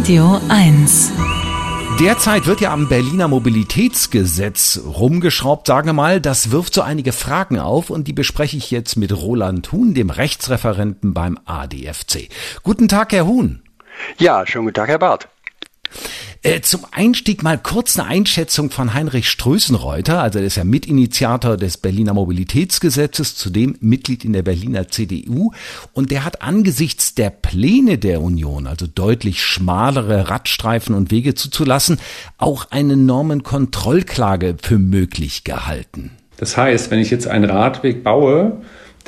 Radio 1. Derzeit wird ja am Berliner Mobilitätsgesetz rumgeschraubt, sagen wir mal. Das wirft so einige Fragen auf und die bespreche ich jetzt mit Roland Huhn, dem Rechtsreferenten beim ADFC. Guten Tag, Herr Huhn. Ja, schönen guten Tag, Herr Barth. Zum Einstieg mal kurz eine Einschätzung von Heinrich Strößenreuter, also der ist ja Mitinitiator des Berliner Mobilitätsgesetzes, zudem Mitglied in der Berliner CDU, und der hat angesichts der Pläne der Union, also deutlich schmalere Radstreifen und Wege zuzulassen, auch eine Normenkontrollklage für möglich gehalten. Das heißt, wenn ich jetzt einen Radweg baue,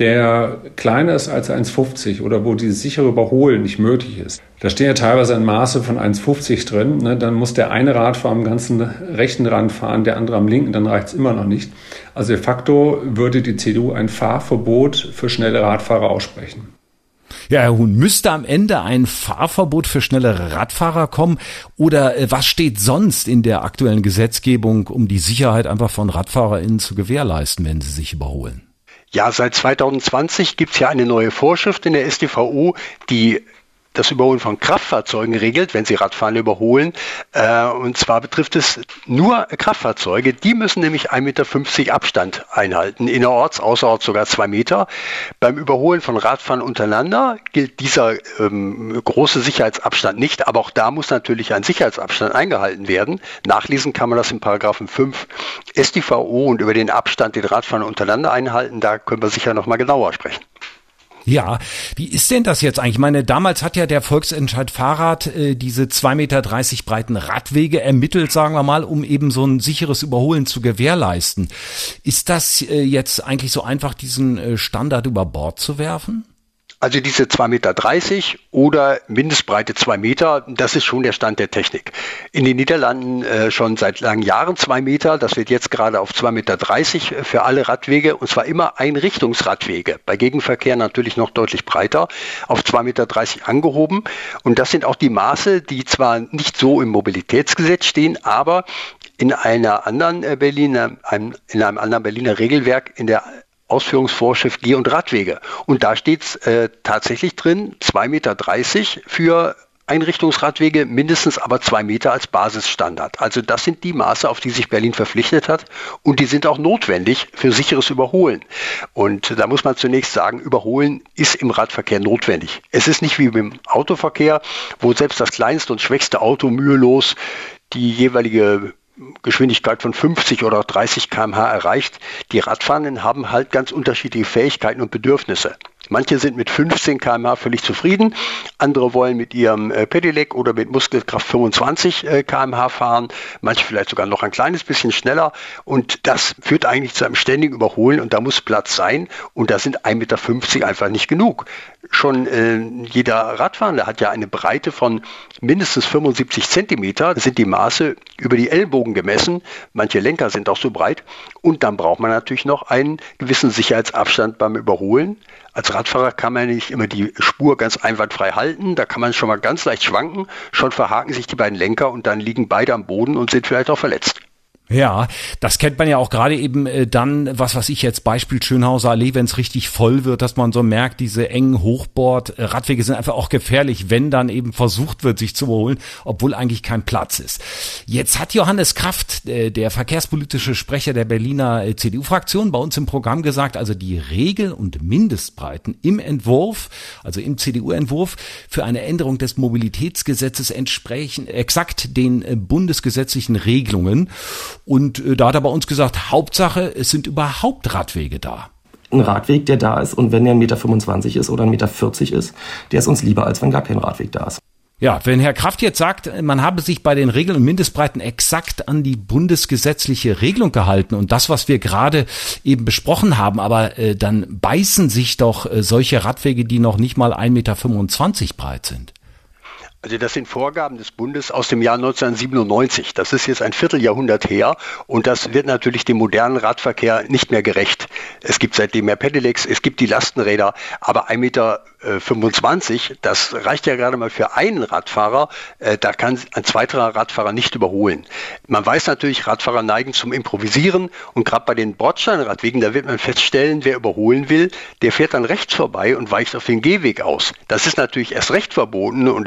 der kleiner ist als 1,50 oder wo dieses sichere Überholen nicht möglich ist. Da stehen ja teilweise ein Maße von 1,50 drin. Ne? Dann muss der eine Radfahrer am ganzen rechten Rand fahren, der andere am linken, dann reicht es immer noch nicht. Also de facto würde die CDU ein Fahrverbot für schnelle Radfahrer aussprechen. Ja, Herr Huhn, müsste am Ende ein Fahrverbot für schnellere Radfahrer kommen? Oder was steht sonst in der aktuellen Gesetzgebung, um die Sicherheit einfach von RadfahrerInnen zu gewährleisten, wenn sie sich überholen? Ja, seit 2020 gibt es ja eine neue Vorschrift in der StVO, die das Überholen von Kraftfahrzeugen regelt, wenn sie Radfahrende überholen. Und zwar betrifft es nur Kraftfahrzeuge. Die müssen nämlich 1,50 Meter Abstand einhalten. Innerorts, außerorts sogar 2 Meter. Beim Überholen von Radfahrern untereinander gilt dieser große Sicherheitsabstand nicht. Aber auch da muss natürlich ein Sicherheitsabstand eingehalten werden. Nachlesen kann man das in Paragraphen 5 StVO und über den Abstand, den Radfahrer untereinander einhalten. Da können wir sicher noch mal genauer sprechen. Ja, wie ist denn das jetzt eigentlich? Ich meine, damals hat ja der Volksentscheid Fahrrad diese 2,30 Meter breiten Radwege ermittelt, sagen wir mal, um eben so ein sicheres Überholen zu gewährleisten. Ist das jetzt eigentlich so einfach, diesen Standard über Bord zu werfen? Also diese 2,30 Meter oder Mindestbreite 2 Meter, das ist schon der Stand der Technik. In den Niederlanden schon seit langen Jahren 2 Meter, das wird jetzt gerade auf 2,30 Meter für alle Radwege, und zwar immer Einrichtungsradwege. Bei Gegenverkehr natürlich noch deutlich breiter, auf 2,30 Meter angehoben. Und das sind auch die Maße, die zwar nicht so im Mobilitätsgesetz stehen, aber in einem anderen Berliner Regelwerk in der Ausführungsvorschrift Geh- und Radwege. Und da steht es tatsächlich drin, 2,30 Meter für Einrichtungsradwege, mindestens aber 2 Meter als Basisstandard. Also das sind die Maße, auf die sich Berlin verpflichtet hat, und die sind auch notwendig für sicheres Überholen. Und da muss man zunächst sagen, Überholen ist im Radverkehr notwendig. Es ist nicht wie im Autoverkehr, wo selbst das kleinste und schwächste Auto mühelos die jeweilige Geschwindigkeit von 50 oder 30 km/h erreicht. Die Radfahrenden haben halt ganz unterschiedliche Fähigkeiten und Bedürfnisse. Manche sind mit 15 km/h völlig zufrieden, andere wollen mit ihrem Pedelec oder mit Muskelkraft 25 km/h fahren, manche vielleicht sogar noch ein kleines bisschen schneller, und das führt eigentlich zu einem ständigen Überholen, und da muss Platz sein, und da sind 1,50 Meter einfach nicht genug. Schon jeder Radfahrende hat ja eine Breite von mindestens 75 Zentimeter, das sind die Maße über die Ellbogen gemessen, manche Lenker sind auch so breit, und dann braucht man natürlich noch einen gewissen Sicherheitsabstand beim Überholen. Als Radfahrer kann man nicht immer die Spur ganz einwandfrei halten, da kann man schon mal ganz leicht schwanken, schon verhaken sich die beiden Lenker und dann liegen beide am Boden und sind vielleicht auch verletzt. Ja, das kennt man ja auch gerade eben dann, was weiß ich jetzt, Beispiel Schönhauser Allee, wenn es richtig voll wird, dass man so merkt, diese engen Hochbord-Radwege sind einfach auch gefährlich, wenn dann eben versucht wird, sich zu überholen, obwohl eigentlich kein Platz ist. Jetzt hat Johannes Kraft, der verkehrspolitische Sprecher der Berliner CDU-Fraktion, bei uns im Programm gesagt, also die Regel- und Mindestbreiten im Entwurf, also im CDU-Entwurf für eine Änderung des Mobilitätsgesetzes entsprechen exakt den bundesgesetzlichen Regelungen. Und da hat er bei uns gesagt, Hauptsache, es sind überhaupt Radwege da. Ein Radweg, der da ist, und wenn der 1,25 Meter ist oder 1,40 Meter ist, der ist uns lieber, als wenn gar kein Radweg da ist. Ja, wenn Herr Kraft jetzt sagt, man habe sich bei den Regeln und Mindestbreiten exakt an die bundesgesetzliche Regelung gehalten und das, was wir gerade eben besprochen haben, aber dann beißen sich doch solche Radwege, die noch nicht mal 1,25 Meter breit sind. Also das sind Vorgaben des Bundes aus dem Jahr 1997. Das ist jetzt ein Vierteljahrhundert her, und das wird natürlich dem modernen Radverkehr nicht mehr gerecht. Es gibt seitdem mehr Pedelecs, es gibt die Lastenräder, aber 1,25 Meter, das reicht ja gerade mal für einen Radfahrer. Da kann ein zweiter Radfahrer nicht überholen. Man weiß natürlich, Radfahrer neigen zum Improvisieren, und gerade bei den Bordsteinradwegen, da wird man feststellen, wer überholen will, der fährt dann rechts vorbei und weicht auf den Gehweg aus. Das ist natürlich erst recht verboten und ist auch sehr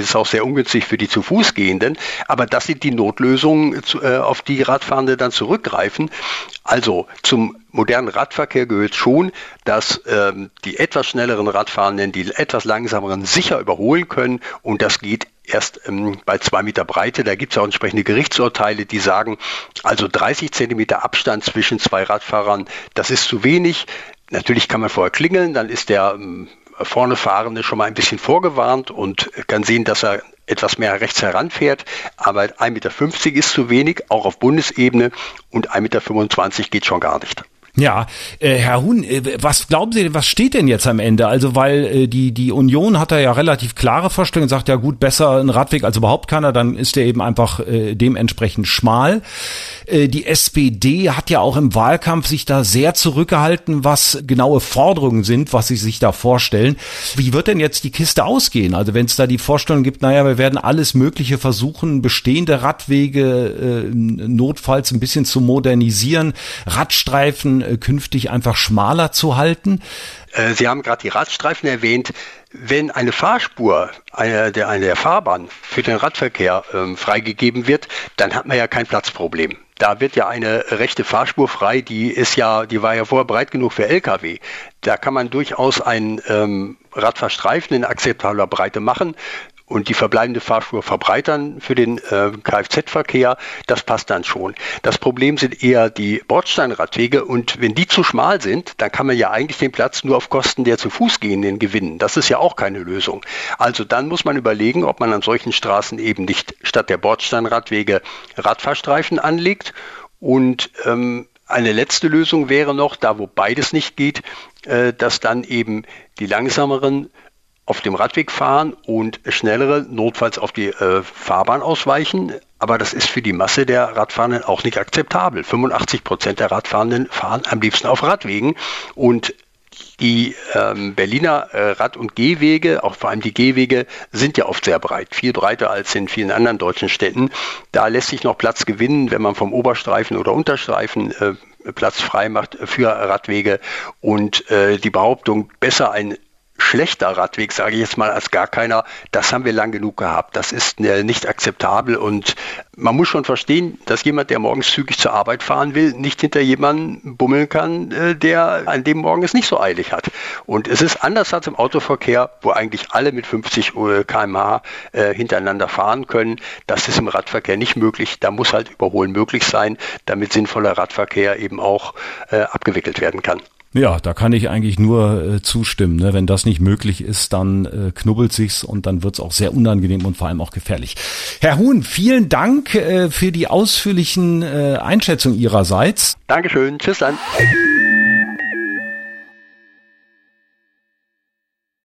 sehr ungünstig für die zu Fuß gehenden. Aber das sind die Notlösungen, auf die Radfahrende dann zurückgreifen. Also zum modernen Radverkehr gehört schon, dass die etwas schnelleren Radfahrenden die etwas langsameren sicher überholen können, und das geht erst bei 2 Meter Breite. Da gibt es auch entsprechende Gerichtsurteile, die sagen, also 30 Zentimeter Abstand zwischen 2 Radfahrern, das ist zu wenig. Natürlich kann man vorher klingeln, dann ist der vorne Fahrende schon mal ein bisschen vorgewarnt und kann sehen, dass er etwas mehr rechts heranfährt. Aber 1,50 Meter ist zu wenig, auch auf Bundesebene, und 1,25 Meter geht schon gar nicht. Ja, Herr Huhn, was glauben Sie denn, was steht denn jetzt am Ende? Also, weil die Union hat da ja relativ klare Vorstellungen, sagt ja gut, besser ein Radweg als überhaupt keiner, dann ist der eben einfach dementsprechend schmal. Die SPD hat ja auch im Wahlkampf sich da sehr zurückgehalten, was genaue Forderungen sind, was sie sich da vorstellen. Wie wird denn jetzt die Kiste ausgehen? Also wenn es da die Vorstellung gibt, naja, wir werden alles Mögliche versuchen, bestehende Radwege notfalls ein bisschen zu modernisieren, Radstreifen künftig einfach schmaler zu halten. Sie haben gerade die Radstreifen erwähnt. Wenn eine Fahrspur, eine der Fahrbahn für den Radverkehr freigegeben wird, dann hat man ja kein Platzproblem. Da wird ja eine rechte Fahrspur frei, die war ja vorher breit genug für LKW. Da kann man durchaus einen Radfahrstreifen in akzeptabler Breite machen und die verbleibende Fahrspur verbreitern für den Kfz-Verkehr, das passt dann schon. Das Problem sind eher die Bordsteinradwege, und wenn die zu schmal sind, dann kann man ja eigentlich den Platz nur auf Kosten der zu Fuß gehenden gewinnen. Das ist ja auch keine Lösung. Also dann muss man überlegen, ob man an solchen Straßen eben nicht statt der Bordsteinradwege Radfahrstreifen anlegt. Und eine letzte Lösung wäre noch, da wo beides nicht geht, dass dann eben die langsameren auf dem Radweg fahren und schnellere notfalls auf die Fahrbahn ausweichen. Aber das ist für die Masse der Radfahrenden auch nicht akzeptabel. 85% der Radfahrenden fahren am liebsten auf Radwegen, und die Berliner Rad- und Gehwege, auch vor allem die Gehwege, sind ja oft sehr breit, viel breiter als in vielen anderen deutschen Städten. Da lässt sich noch Platz gewinnen, wenn man vom Oberstreifen oder Unterstreifen Platz frei macht für Radwege. Und die Behauptung, besser ein schlechter Radweg, sage ich jetzt mal, als gar keiner, das haben wir lang genug gehabt. Das ist nicht akzeptabel, und man muss schon verstehen, dass jemand, der morgens zügig zur Arbeit fahren will, nicht hinter jemanden bummeln kann, der an dem Morgen es nicht so eilig hat. Und es ist anders als im Autoverkehr, wo eigentlich alle mit 50 km/h hintereinander fahren können. Das ist im Radverkehr nicht möglich. Da muss halt Überholen möglich sein, damit sinnvoller Radverkehr eben auch abgewickelt werden kann. Ja, da kann ich eigentlich nur zustimmen. Ne? Wenn das nicht möglich ist, dann knubbelt sich's, und dann wird's auch sehr unangenehm und vor allem auch gefährlich. Herr Huhn, vielen Dank für die ausführlichen Einschätzungen Ihrerseits. Dankeschön. Tschüss dann.